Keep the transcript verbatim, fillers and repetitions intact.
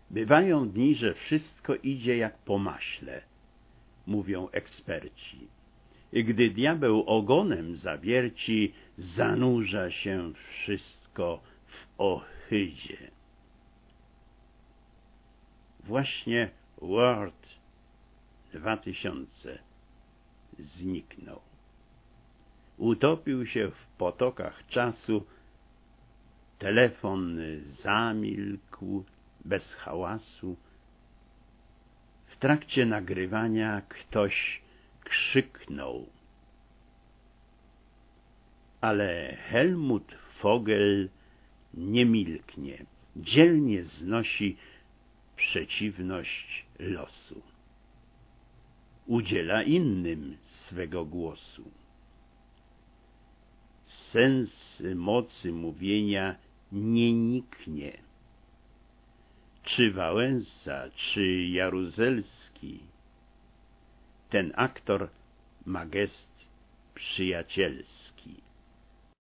Bywają dni, że wszystko idzie jak po maśle, mówią eksperci. I gdy diabeł ogonem zawierci, zanurza się wszystko w ohydzie. Właśnie Word dwa tysiące zniknął. Utopił się w potokach czasu, telefon zamilkł bez hałasu. W trakcie nagrywania ktoś krzyknął. Ale Helmut Vogel nie milknie, dzielnie znosi przeciwność losu. Udziela innym swego głosu. Sens mocy mówienia nie niknie. Czy Wałęsa, czy Jaruzelski, ten aktor ma gest przyjacielski.